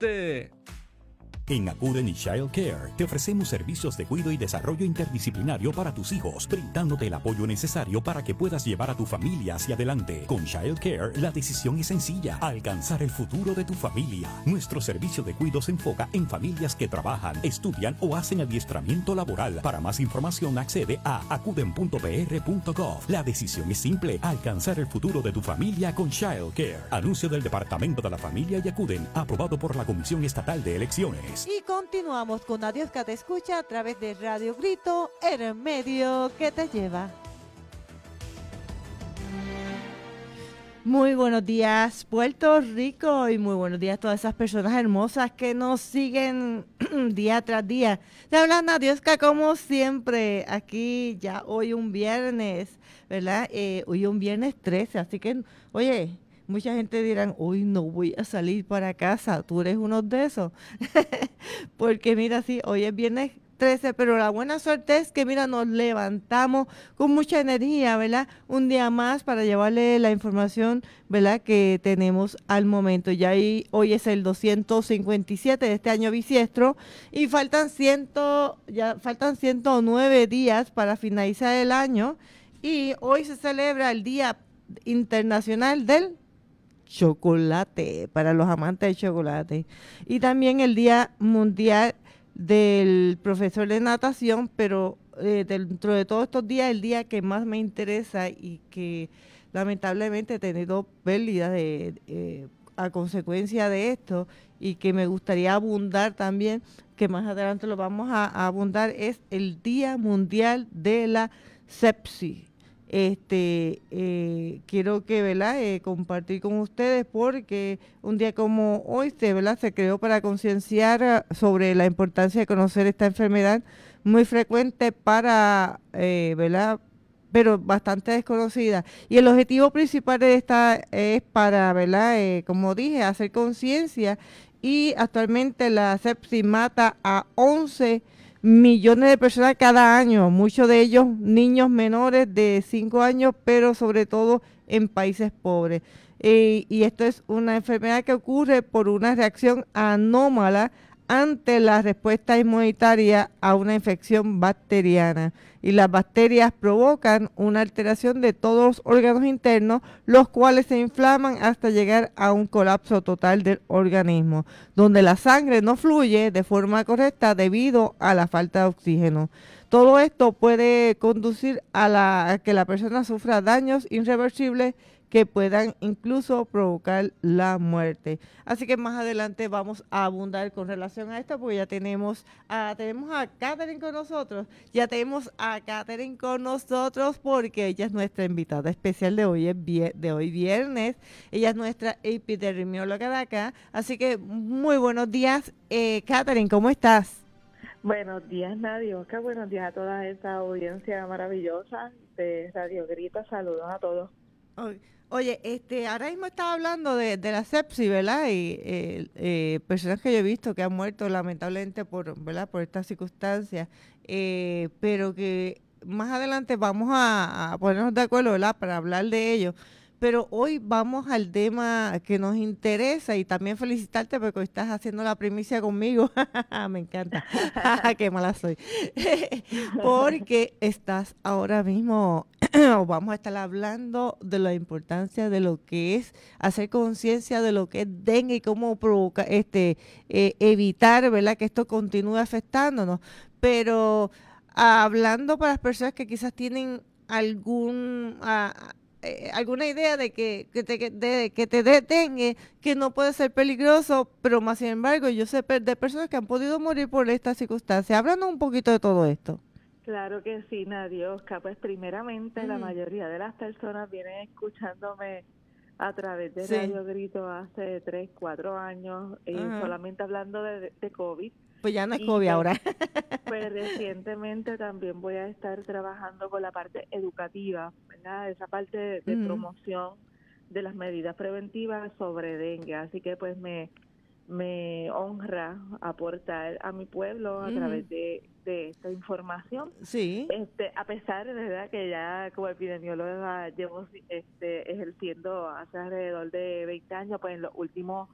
En Acuden y Child Care te ofrecemos servicios de cuidado y desarrollo interdisciplinario para tus hijos, brindándote el apoyo necesario para que puedas llevar a tu familia hacia adelante. Con Child Care, la decisión es sencilla: alcanzar el futuro de tu familia. Nuestro servicio de cuidado se enfoca en familias que trabajan, estudian o hacen adiestramiento laboral. Para más información, accede a acuden.pr.gov. La decisión es simple: alcanzar el futuro de tu familia con Child Care. Anuncio del Departamento de la Familia y Acuden, aprobado por la Comisión Estatal de Elecciones. Y continuamos con Adiós que te escucha a través de Radio Grito, el medio que te lleva. Muy buenos días, Puerto Rico, y muy buenos días a todas esas personas hermosas que nos siguen día tras día. Te habla Nadioska, como siempre, aquí ya hoy un viernes, ¿verdad? Hoy un viernes 13, así que, oye, mucha gente dirán, hoy no voy a salir para casa. Tú eres uno de esos. Porque mira, sí, hoy es viernes 13, pero la buena suerte es que, mira, nos levantamos con mucha energía, ¿verdad? Un día más para llevarle la información, ¿verdad?, que tenemos al momento. Ya hoy es el 257 de este año bisiestro y faltan 109 días para finalizar el año, y hoy se celebra el Día Internacional del Chocolate, para los amantes del chocolate, y también el Día Mundial del Profesor de Natación, pero dentro de todos estos días, el día que más me interesa y que lamentablemente he tenido pérdidas a consecuencia de esto, y que me gustaría abundar también, que más adelante lo vamos a abundar, es el Día Mundial de la Sepsis. Quiero que, ¿verdad?, compartir con ustedes, porque un día como hoy ¿verdad?, se creó para concienciar sobre la importancia de conocer esta enfermedad muy frecuente ¿verdad?, pero bastante desconocida. Y el objetivo principal de esta es para, ¿verdad?, como dije, hacer conciencia. Y actualmente la sepsis mata a 11 millones de personas cada año, muchos de ellos niños menores de 5 años, pero sobre todo en países pobres. Y esto es una enfermedad que ocurre por una reacción anómala ante la respuesta inmunitaria a una infección bacteriana. Y las bacterias provocan una alteración de todos los órganos internos, los cuales se inflaman hasta llegar a un colapso total del organismo, donde la sangre no fluye de forma correcta debido a la falta de oxígeno. Todo esto puede conducir a que la persona sufra daños irreversibles que puedan incluso provocar la muerte. Así que más adelante vamos a abundar con relación a esto, porque ya tenemos a Catherine con nosotros. Porque ella es nuestra invitada especial de hoy, viernes. Ella es nuestra epidemióloga de acá. Así que muy buenos días, Catherine, ¿cómo estás? Buenos días, Nadioska. Buenos días a toda esa audiencia maravillosa de Radio Grito. Saludos a todos. Oye, ahora mismo estaba hablando de la sepsis, ¿verdad? Y personas que yo he visto que han muerto lamentablemente ¿verdad?, por estas circunstancias, pero que más adelante vamos a ponernos de acuerdo, ¿verdad?, para hablar de ello. Pero hoy vamos al tema que nos interesa, y también felicitarte porque hoy estás haciendo la primicia conmigo. Me encanta. Qué mala soy. Porque estás ahora mismo, vamos a estar hablando de la importancia de lo que es hacer conciencia de lo que es dengue y cómo provoca evitar, ¿verdad?, que esto continúe afectándonos. Pero hablando para las personas que quizás tienen alguna idea de que te detenga, que no puede ser peligroso, pero más sin embargo yo sé de personas que han podido morir por esta circunstancia. Háblanos un poquito de todo esto. Claro que sí, Nadioska. Pues primeramente la mayoría de las personas vienen escuchándome a través de Radio Grito hace 3, 4 años, solamente hablando de COVID. Pues ya no es COVID ahora. Pues recientemente también voy a estar trabajando con la parte educativa, ¿verdad? Esa parte de promoción de las medidas preventivas sobre dengue. Así que pues me honra aportar a mi pueblo a través de esta información. Sí. A pesar de verdad que ya como epidemióloga llevo ejerciendo hace alrededor de 20 años, pues en los últimos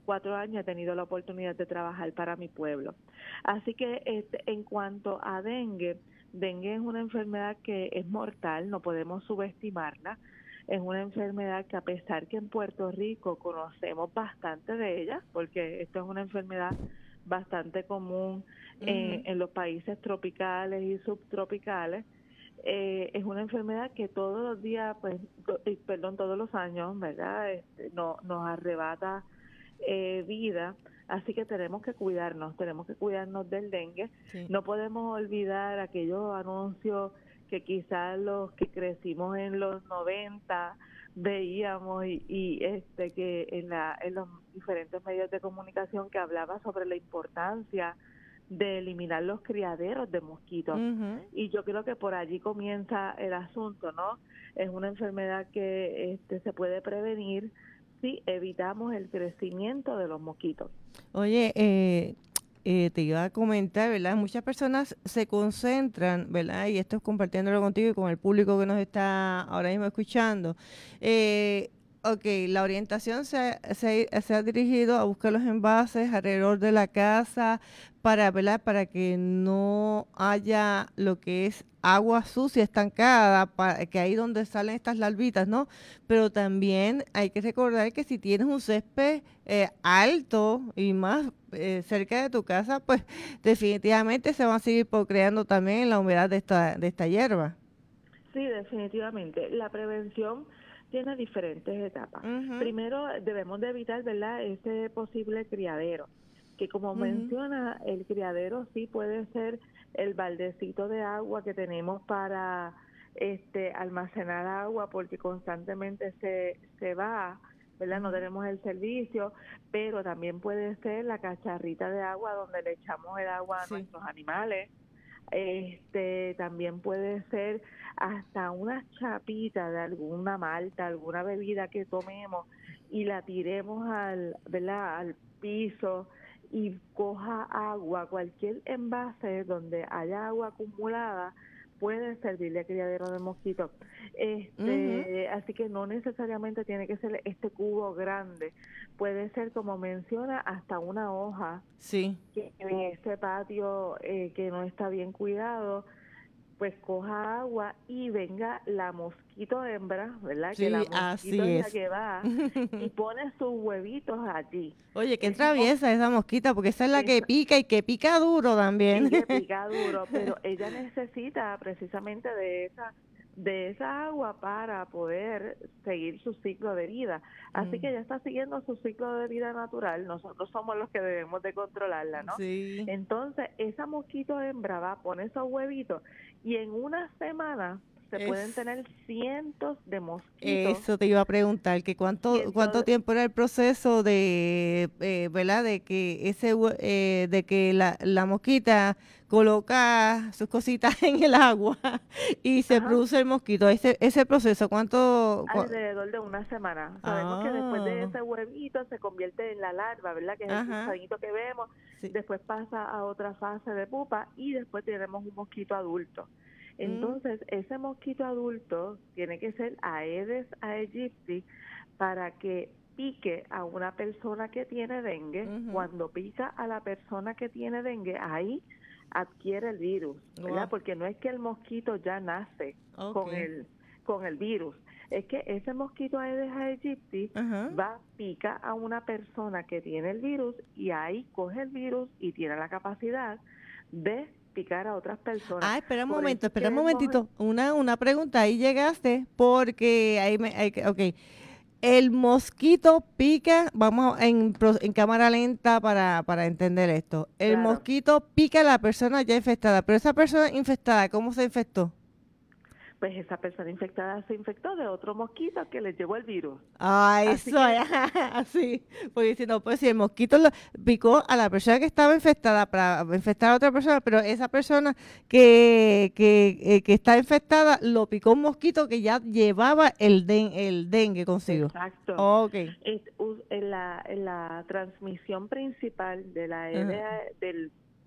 4 años he tenido la oportunidad de trabajar para mi pueblo. Así que en cuanto a dengue es una enfermedad que es mortal, no podemos subestimarla. Es una enfermedad que, a pesar que en Puerto Rico conocemos bastante de ella, porque esto es una enfermedad bastante común en los países tropicales y subtropicales, es una enfermedad que todos los días, todos los años, ¿verdad? Nos arrebata vida, así que tenemos que cuidarnos del dengue. Sí. No podemos olvidar aquellos anuncios que quizás los que crecimos en los 90 veíamos y que en los diferentes medios de comunicación, que hablaba sobre la importancia de eliminar los criaderos de mosquitos. Y yo creo que por allí comienza el asunto, ¿no? Es una enfermedad que se puede prevenir si evitamos el crecimiento de los mosquitos. Oye, te iba a comentar, ¿verdad? Muchas personas se concentran, ¿verdad? Y esto es compartiéndolo contigo y con el público que nos está ahora mismo escuchando. La orientación se ha dirigido a buscar los envases alrededor de la casa ¿verdad? Para que no haya lo que es agua sucia estancada, que ahí donde salen estas larvitas, ¿no? Pero también hay que recordar que si tienes un césped alto y más cerca de tu casa, pues definitivamente se van a seguir procreando también la humedad de esta hierba. Sí, definitivamente. La prevención tiene diferentes etapas. Primero debemos de evitar, ¿verdad?, ese posible criadero, que como menciona, el criadero sí puede ser el baldecito de agua que tenemos para almacenar agua, porque constantemente se va, ¿verdad? No tenemos el servicio, pero también puede ser la cacharrita de agua donde le echamos el agua a nuestros animales. También puede ser hasta una chapita de alguna malta, alguna bebida que tomemos y la tiremos al piso y coja agua. Cualquier envase donde haya agua acumulada puede servir de criadero de mosquitos. Así que no necesariamente tiene que ser este cubo grande. Puede ser, como menciona, hasta una hoja. Sí. Que en este patio que no está bien cuidado, pues coja agua y venga la mosquito hembra, ¿verdad? Sí, que la mosquito es la que va y pone sus huevitos allí. Oye, qué traviesa esa mosquita, porque esa es la que pica y que pica duro también. Y que pica duro, pero ella necesita precisamente de esa agua para poder seguir su ciclo de vida. Así que ella está siguiendo su ciclo de vida natural, nosotros somos los que debemos de controlarla, ¿no? Sí. Entonces, esa mosquito hembra va a poner esos huevitos y en una semana se pueden tener cientos de mosquitos. Eso te iba a preguntar, que cuánto tiempo era el proceso de, ¿verdad? De que de que la mosquita coloca sus cositas en el agua y se produce el mosquito. Ese proceso, alrededor de una semana. Sabemos que después de ese huevito se convierte en la larva, ¿verdad? Que es el gusanito que vemos. Sí. Después pasa a otra fase de pupa y después tenemos un mosquito adulto. Entonces, ese mosquito adulto tiene que ser Aedes aegypti para que pique a una persona que tiene dengue. Cuando pica a la persona que tiene dengue, ahí adquiere el virus, ¿verdad? Porque no es que el mosquito ya nace con el virus, es que ese mosquito Aedes aegypti pica a una persona que tiene el virus y ahí coge el virus y tiene la capacidad de picar a otras personas. Espera un momentito. Una pregunta, ahí llegaste, porque el mosquito pica, vamos en cámara lenta para entender esto. El mosquito pica a la persona ya infectada, pero esa persona infectada, ¿cómo se infectó? Pues esa persona infectada se infectó de otro mosquito que le llevó el virus. Así. Porque si el mosquito lo picó a la persona que estaba infectada para infectar a otra persona, pero esa persona que está infectada lo picó un mosquito que ya llevaba el dengue consigo. Exacto. Okay. En la transmisión principal de la del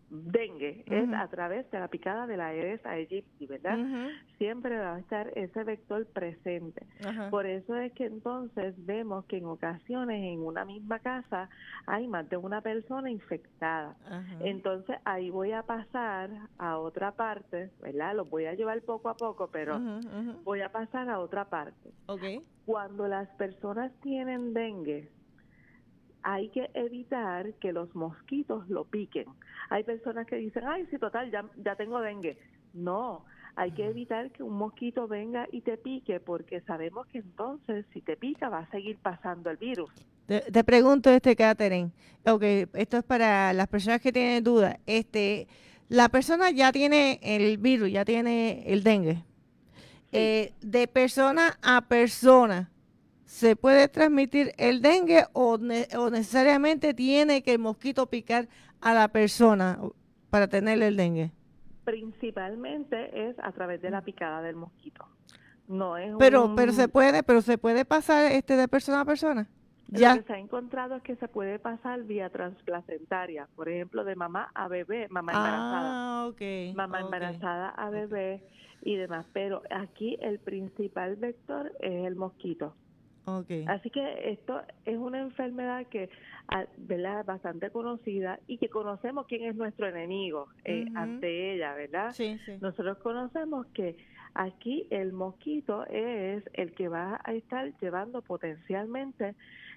dengue, es a través de la picada de la Aedes aegypti, ¿verdad? Siempre va a estar ese vector presente. Por eso es que entonces vemos que en ocasiones en una misma casa hay más de una persona infectada. Entonces ahí voy a pasar a otra parte, ¿verdad? Los voy a llevar poco a poco, pero voy a pasar a otra parte. Cuando las personas tienen dengue, hay que evitar que los mosquitos lo piquen. Hay personas que dicen, ay, sí, total, ya tengo dengue. No, hay que evitar que un mosquito venga y te pique, porque sabemos que entonces, si te pica, va a seguir pasando el virus. Te pregunto, Catherine, esto es para las personas que tienen dudas. La persona ya tiene el virus, ya tiene el dengue. Sí. De persona a persona, ¿se puede transmitir el dengue o necesariamente tiene que el mosquito picar a la persona para tener el dengue? Principalmente es a través de la picada del mosquito. No es pero se puede pasar de persona a persona. Ya. Lo que se ha encontrado es que se puede pasar vía transplacentaria, por ejemplo, de mamá a bebé, mamá embarazada. Mamá embarazada a bebé y demás, pero aquí el principal vector es el mosquito. Así que esto es una enfermedad que, ¿verdad?, bastante conocida y que conocemos quién es nuestro enemigo ante ella, ¿verdad? Sí. Nosotros conocemos que aquí el mosquito es el que va a estar llevando potencialmente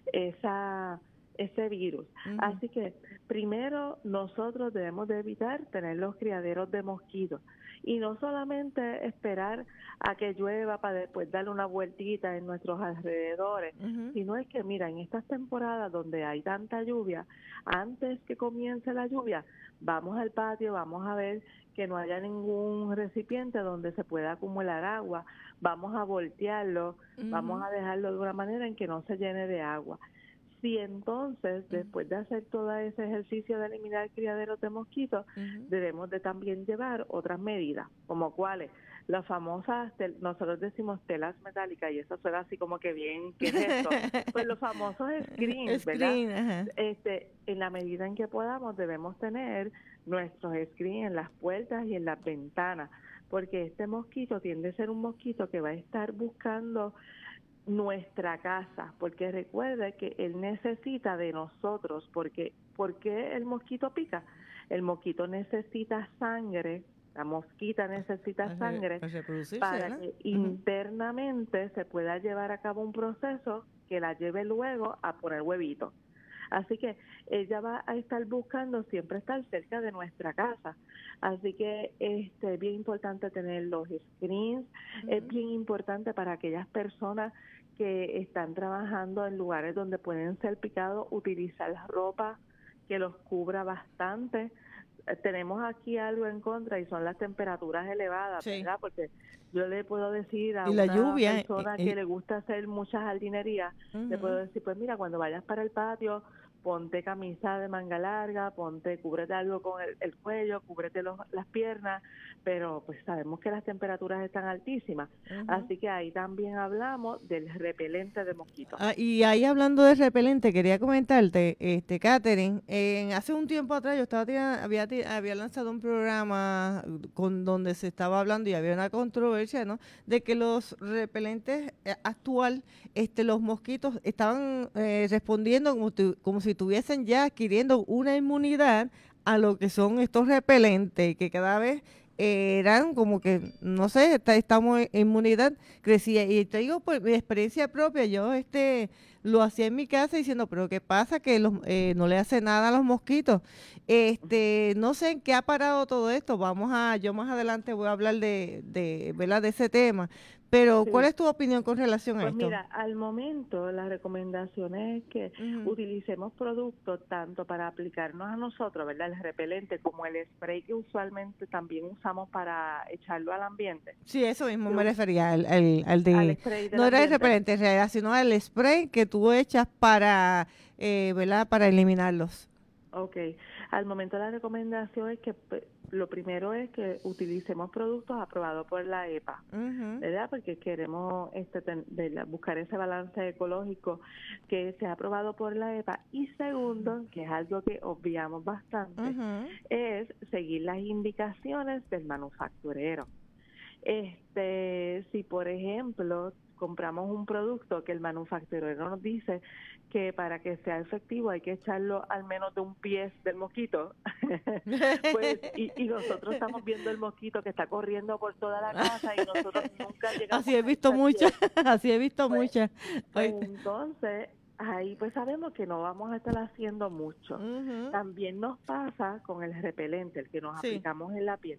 ese virus. Así que primero nosotros debemos de evitar tener los criaderos de mosquitos y no solamente esperar a que llueva para después darle una vueltita en nuestros alrededores, sino es que mira, en estas temporadas donde hay tanta lluvia, antes que comience la lluvia, vamos al patio, vamos a ver que no haya ningún recipiente donde se pueda acumular agua, vamos a voltearlo, vamos a dejarlo de una manera en que no se llene de agua. Si entonces, después de hacer todo ese ejercicio de eliminar criaderos de mosquitos, debemos de también llevar otras medidas, como cuáles, las famosas, nosotros decimos telas metálicas, y eso suena así como que bien, ¿qué es esto? Pues los famosos screens, ¿verdad? En la medida en que podamos, debemos tener nuestros screens en las puertas y en las ventanas, porque este mosquito tiende a ser un mosquito que va a estar buscando nuestra casa, porque recuerde que él necesita de nosotros, porque ¿por qué el mosquito pica? El mosquito necesita sangre, la mosquita necesita sangre para que internamente se pueda llevar a cabo un proceso que la lleve luego a poner huevitos. Así que ella va a estar buscando siempre estar cerca de nuestra casa. Así que es bien importante tener los screens, es bien importante para aquellas personas que están trabajando en lugares donde pueden ser picados, utilizar ropa que los cubra bastante. Tenemos aquí algo en contra y son las temperaturas elevadas, ¿verdad? Porque yo le puedo decir a una persona que le gusta hacer mucha jardinería, le puedo decir, pues mira, cuando vayas para el patio, ponte camisa de manga larga, cúbrete algo con el cuello, cúbrete las piernas, pero pues sabemos que las temperaturas están altísimas, así que ahí también hablamos del repelente de mosquitos. Y ahí hablando de repelente, quería comentarte, Catherine, hace un tiempo atrás yo había lanzado un programa donde se estaba hablando y había una controversia, ¿no?, de que los repelentes actual, los mosquitos estaban respondiendo como si estuviesen ya adquiriendo una inmunidad a lo que son estos repelentes, que cada vez eran como que, no sé, esta inmunidad crecía. Y te digo, por mi experiencia propia, yo lo hacía en mi casa diciendo, pero ¿qué pasa? Que no le hace nada a los mosquitos. No sé en qué ha parado todo esto. Yo más adelante voy a hablar ¿verdad?, de ese tema. Pero, ¿cuál es tu opinión con relación a esto? Pues mira, al momento la recomendación es que utilicemos productos tanto para aplicarnos a nosotros, ¿verdad?, el repelente, como el spray que usualmente también usamos para echarlo al ambiente. Sí, eso mismo me refería al de... No era el repelente en realidad, sino al spray que tú echas para, ¿verdad?, para eliminarlos. Ok, al momento la recomendación es que lo primero es que utilicemos productos aprobados por la EPA, ¿verdad? Porque queremos buscar ese balance ecológico que sea aprobado por la EPA. Y segundo, que es algo que obviamos bastante, es seguir las indicaciones del manufacturero. Si por ejemplo compramos un producto que el manufacturero nos dice que para que sea efectivo hay que echarlo al menos de un pie del mosquito, pues y nosotros estamos viendo el mosquito que está corriendo por toda la casa y nosotros nunca llegamos así he visto muchas, así he visto muchas. Pues entonces ahí pues sabemos que no vamos a estar haciendo mucho. También nos pasa con el repelente, el que nos aplicamos en la piel.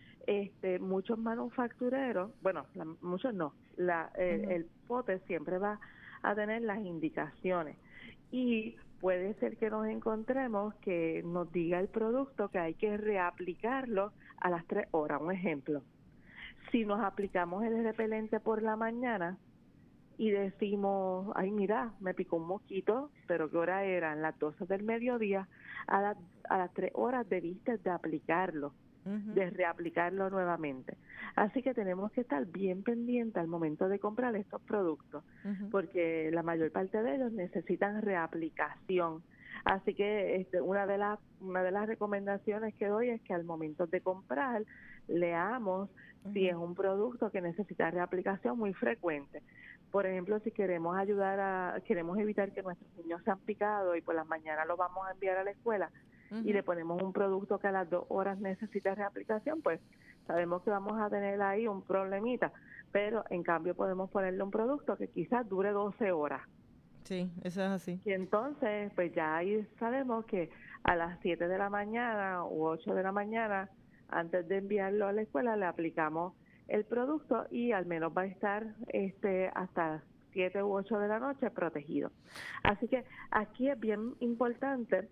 Muchos manufactureros, bueno, muchos no, el pote siempre va a tener las indicaciones y puede ser que nos encontremos que nos diga el producto que hay que reaplicarlo a las 3 horas. Un ejemplo, si nos aplicamos el repelente por la mañana y decimos, ay mira, me picó un mosquito, pero ¿qué hora eran? Las 12 del mediodía, a las 3 horas debiste de aplicarlo, de reaplicarlo nuevamente. Así que tenemos que estar bien pendientes al momento de comprar estos productos, porque la mayor parte de ellos necesitan reaplicación. Así que una de las recomendaciones que doy es que al momento de comprar leamos si es un producto que necesita reaplicación muy frecuente. Por ejemplo, si queremos queremos evitar que nuestros niños sean picados y por las mañanas los vamos a enviar a la escuela y le ponemos un producto que a las 2 horas necesita reaplicación, pues sabemos que vamos a tener ahí un problemita, pero en cambio podemos ponerle un producto que quizás dure 12 horas. Sí, eso es así. Y entonces, pues ya ahí sabemos que a las 7 de la mañana u 8 de la mañana, antes de enviarlo a la escuela, le aplicamos el producto y al menos va a estar hasta 7 u 8 de la noche protegido. Así que aquí es bien importante,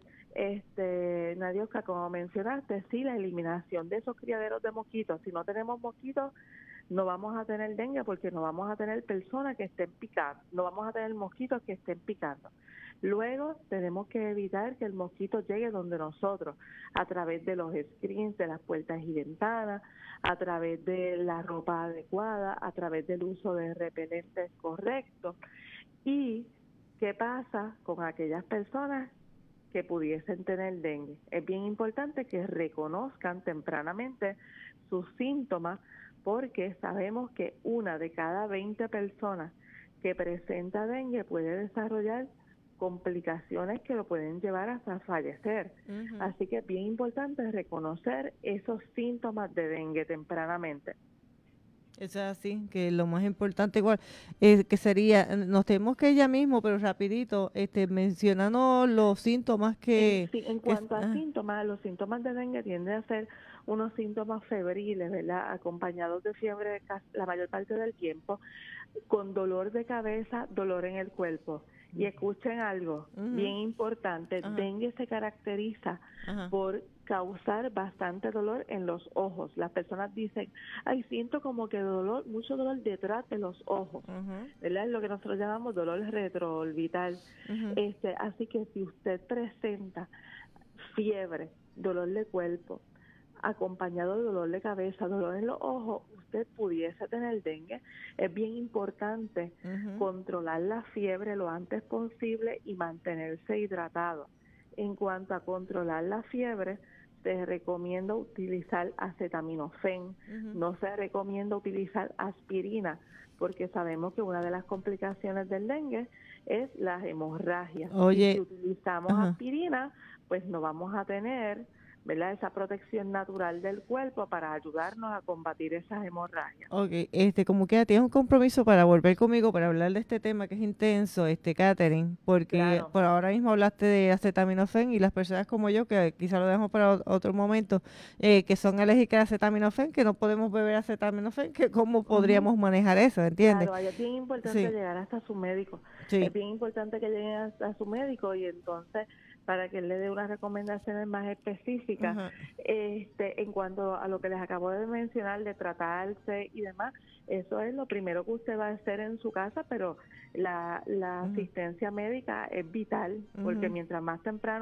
Nadioska, como mencionaste, sí, la eliminación de esos criaderos de mosquitos. Si no tenemos mosquitos, no vamos a tener dengue porque no vamos a tener personas que estén picando, no vamos a tener mosquitos que estén picando. Luego tenemos que evitar que el mosquito llegue donde nosotros, a través de los screens, de las puertas y ventanas, a través de la ropa adecuada, a través del uso de repelentes correctos. ¿Y qué pasa con aquellas personas que pudiesen tener dengue? Es bien importante que reconozcan tempranamente sus síntomas, porque sabemos que 1 de cada 20 personas que presenta dengue puede desarrollar complicaciones que lo pueden llevar hasta fallecer. Así que es bien importante reconocer esos síntomas de dengue tempranamente. Eso es así, que lo más importante igual, que sería, nos tenemos que ella mismo, pero rapidito, mencionando los síntomas que... Sí, en cuanto a síntomas, los síntomas de dengue tienden a ser unos síntomas febriles, ¿verdad? Acompañados de fiebre la mayor parte del tiempo, con dolor de cabeza, dolor en el cuerpo. Y escuchen algo bien importante, dengue se caracteriza por causar bastante dolor en los ojos. Las personas dicen, ay, siento como que mucho dolor detrás de los ojos, ¿verdad? Es lo que nosotros llamamos dolor retroorbital. Así que si usted presenta fiebre, dolor de cuerpo, acompañado de dolor de cabeza, dolor en los ojos, usted pudiese tener dengue. Es bien importante controlar la fiebre lo antes posible y mantenerse hidratado. En cuanto a controlar la fiebre, se recomienda utilizar acetaminofén, no se recomienda utilizar aspirina, porque sabemos que una de las complicaciones del dengue es las hemorragias. Oye, y si utilizamos aspirina, pues no vamos a tener, ¿verdad?, esa protección natural del cuerpo para ayudarnos a combatir esas hemorragias. Ok, como que tienes un compromiso para volver conmigo para hablar de este tema que es intenso, Catherine, porque Claro. por ahora mismo hablaste de acetaminofén y las personas como yo, que quizá lo dejamos para otro momento, que son alérgicas a acetaminofén, que no podemos beber acetaminofén, que cómo podríamos manejar eso, ¿entiendes? Claro, es bien importante llegar hasta su médico. Sí. Es bien importante que lleguen hasta su médico y entonces para que él le dé unas recomendaciones más específicas. En cuanto a lo que les acabo de mencionar, de tratarse y demás, eso es lo primero que usted va a hacer en su casa, pero la asistencia médica es vital, porque mientras más temprano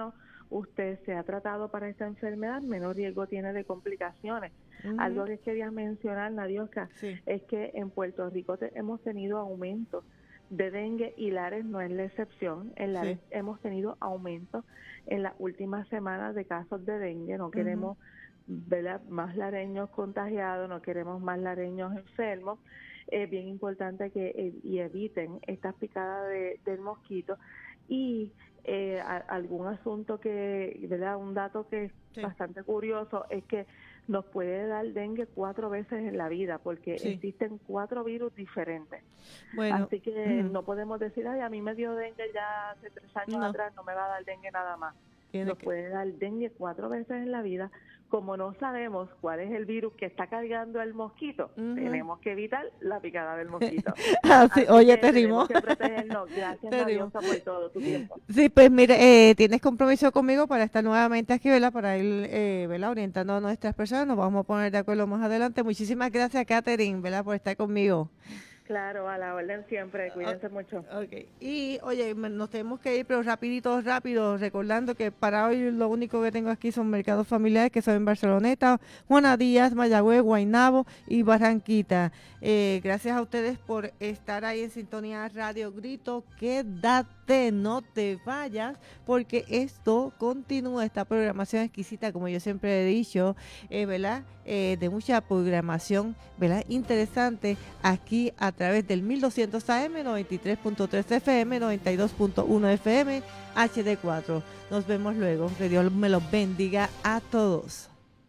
usted se ha tratado para esta enfermedad, menos riesgo tiene de complicaciones. Algo que quería mencionar, Nadioska, es que en Puerto Rico hemos tenido aumentos de dengue y Lares no es la excepción. En Lares hemos tenido aumentos en las últimas semanas de casos de dengue. No queremos ver más lareños contagiados, no queremos más lareños enfermos. Es bien importante que eviten estas picadas del mosquito. Y algún asunto que, ¿verdad? Un dato que es bastante curioso es que nos puede dar dengue 4 veces en la vida, porque existen 4 virus diferentes. Bueno, así que no podemos decir, ay, a mí me dio dengue ya hace 3 años atrás, no me va a dar dengue nada más. Nos puede dar dengue 4 veces en la vida. Como no sabemos cuál es el virus que está cargando el mosquito, tenemos que evitar la picada del mosquito. Oye, te rimó. Tenemos que protegernos. Gracias, Nadioska, por todo tu tiempo. Sí, pues mire, tienes compromiso conmigo para estar nuevamente aquí, ¿verdad? Para ir, ¿verdad? Orientando a nuestras personas. Nos vamos a poner de acuerdo más adelante. Muchísimas gracias, Catherine, ¿verdad? Por estar conmigo. Claro, a la orden siempre, cuídense mucho. Okay. Y, oye, nos tenemos que ir, pero rápido, recordando que para hoy lo único que tengo aquí son mercados familiares, que son en Barceloneta, Juana Díaz, Mayagüez, Guaynabo y Barranquita. Gracias a ustedes por estar ahí en sintonía Radio Grito. Quédate, no te vayas, porque esto continúa, esta programación exquisita, como yo siempre he dicho, ¿verdad? De mucha programación, ¿verdad? Interesante, aquí a través del 1200 AM, 93.3 FM, 92.1 FM, HD4. Nos vemos luego. Que Dios me los bendiga a todos.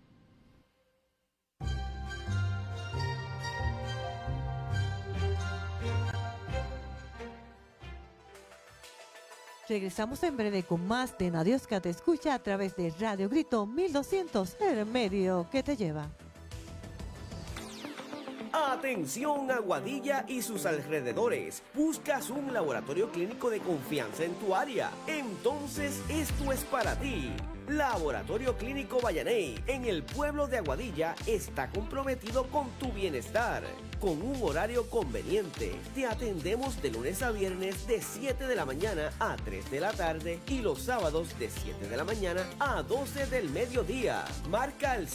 Regresamos en breve con más de Nadioska Te Escucha a través de Radio Grito 1200, el medio que te lleva. Atención Aguadilla y sus alrededores. ¿Buscas un laboratorio clínico de confianza en tu área? Entonces esto es para ti. Laboratorio Clínico Vallaney en el pueblo de Aguadilla está comprometido con tu bienestar. Con un horario conveniente, te atendemos de lunes a viernes de 7 de la mañana a 3 de la tarde y los sábados de 7 de la mañana a 12 del mediodía. Marca al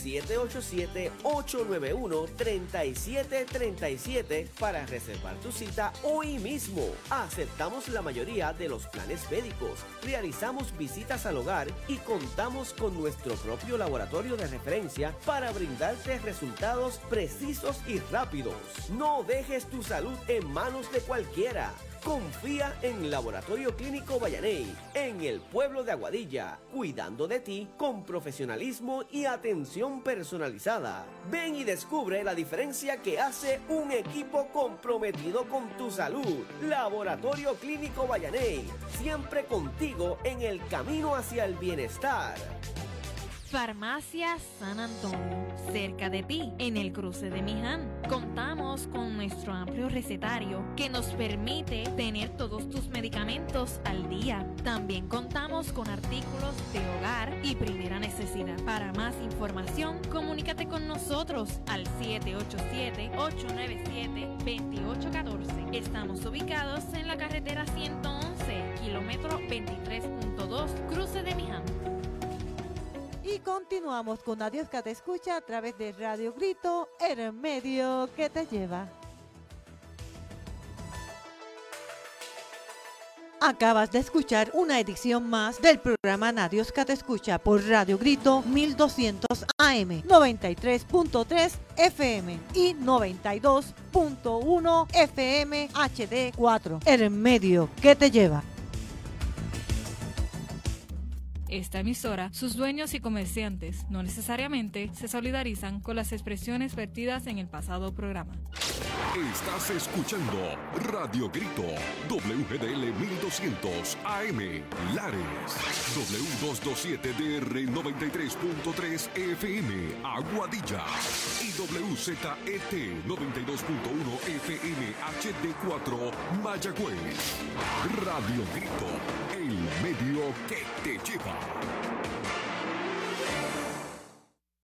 787-891-3737 para reservar tu cita hoy mismo. Aceptamos la mayoría de los planes médicos, realizamos visitas al hogar y contamos con nuestro propio laboratorio de referencia para brindarte resultados precisos y rápidos. No dejes tu salud en manos de cualquiera. Confía en Laboratorio Clínico Vallaney, en el pueblo de Aguadilla, cuidando de ti con profesionalismo y atención personalizada. Ven y descubre la diferencia que hace un equipo comprometido con tu salud. Laboratorio Clínico Vallaney, siempre contigo en el camino hacia el bienestar. Farmacia San Antonio, cerca de ti, en el cruce de Miján. Contamos con nuestro amplio recetario que nos permite tener todos tus medicamentos al día. También contamos con artículos de hogar y primera necesidad. Para más información, comunícate con nosotros al 787-897-2814. Estamos ubicados en la carretera 111, kilómetro 23.2, cruce de Miján. Y continuamos con Nadioska Te Escucha a través de Radio Grito, el medio que te lleva. Acabas de escuchar una edición más del programa Nadioska Te Escucha por Radio Grito 1200 AM, 93.3 FM y 92.1 FM HD4, el medio que te lleva. Esta emisora, sus dueños y comerciantes no necesariamente se solidarizan con las expresiones vertidas en el pasado programa. Estás escuchando Radio Grito, WGDL 1200 AM, Lares, W227DR 93.3 FM, Aguadilla y WZET 92.1 FM HD4, Mayagüez. Radio Grito, el medio que te lleva.